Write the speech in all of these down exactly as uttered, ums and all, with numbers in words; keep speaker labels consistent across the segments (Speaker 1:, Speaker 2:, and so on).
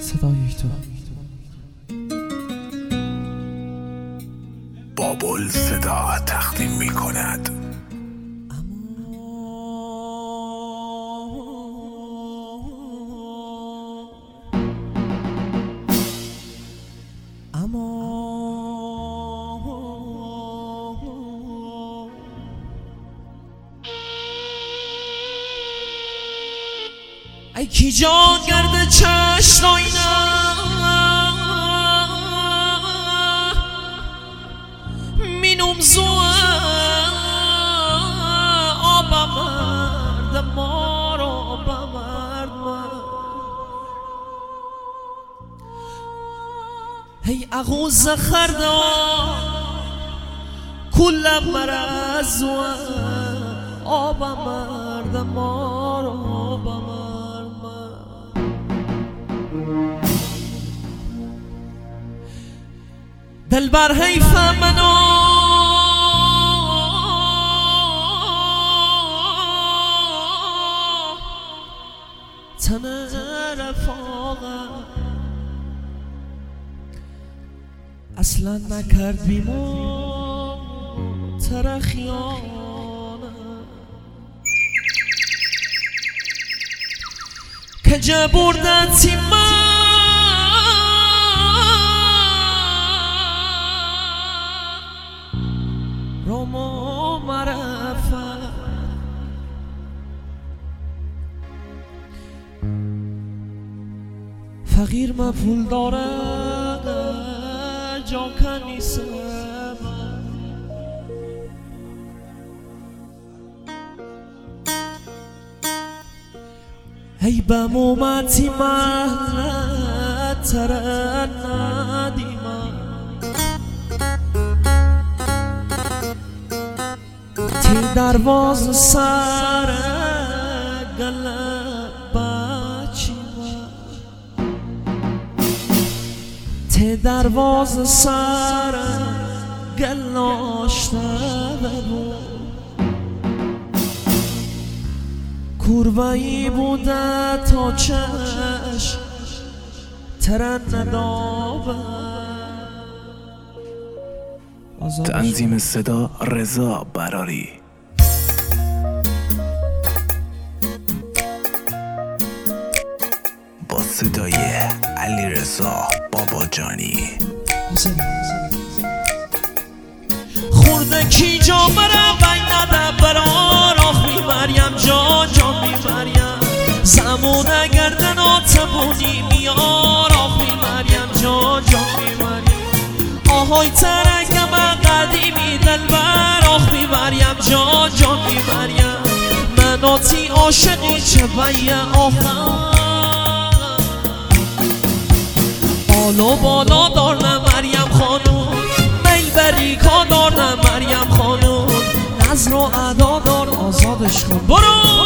Speaker 1: صدای تو
Speaker 2: بابل صدا تقدیم می کند.
Speaker 1: اما ای کی جان گرد چشم مینوم زو آب مرد ما رو بمرد هی اغوز خردا کل مرز و آب مرد ما رو بمرد دل بر حیف منو تن رفاقم اصلا نکرد بیمو ترخیانه که جه بردتی من رومو مرفه فقیر ما پول داره جا کنیسه هی بمومتی محلت ترن ندیمه تی درواز سر گلب بچیمه تی درواز سر گل ناشته ببو کوربایی بوده تا چش ترن ندابه
Speaker 2: تنظیم صدا رضا براری. با صدای علی رضا باباجانی.
Speaker 1: خورده کی جا برم بین نده بران آخ میبریم جا جا میبریم زمونه گردن آتبونی میار آخ میبریم جا جا میبریم آهای ترنگم قدیمی دلبر آخ میبریم جا جا میبریم مناتی عاشقی چه بیه آخر بالو بالا دار مریم خانوم میل بری کا دار مریم خانوم نظر و ادا دار آزادش کن برو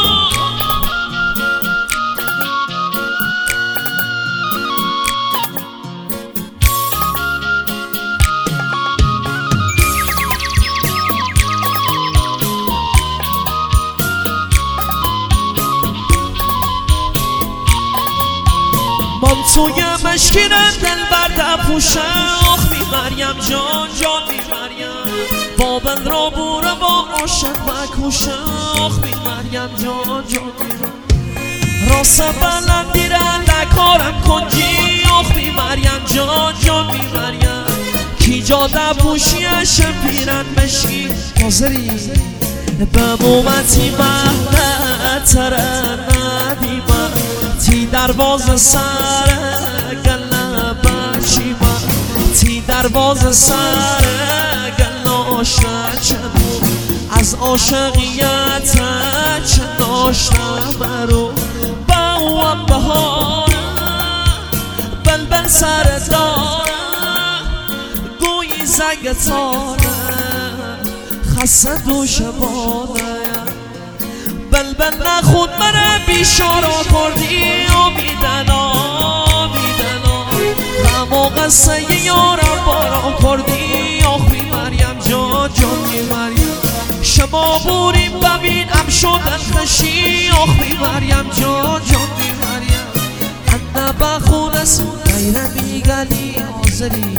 Speaker 1: توی مشکیره دل برده پوشه آخ میبریم جان جان میبریم بابل را بوره با عاشق بکوشه آخ میبریم جان جان میبریم راست بلند دیره نکارم کنجی آخ میبریم جان جان میبریم کی جاده پوشیش پیرن مشکی حاضری بمومتی مهده تره ندیمه تی درواز سر گله بچیمه تی درواز سر گله آشته چه بود از عاشقیت چه داشته برو با اوم بهاره بلبل سر داره گویی زنگ تاره خسته دوش باره بلبل نخود منه بیشارا کردی آمیدن آمیدن غم و قصه یارم بارا کردی آخ میمریم جا جا میمریم شما بوریم ببین ام شدن خشی آخ میمریم جا جا میمریم نه بخون است غیر بیگلی آزری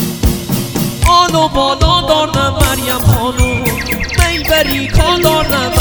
Speaker 1: آن و بالا دار نه مریم خانوم میل بری کار دار نه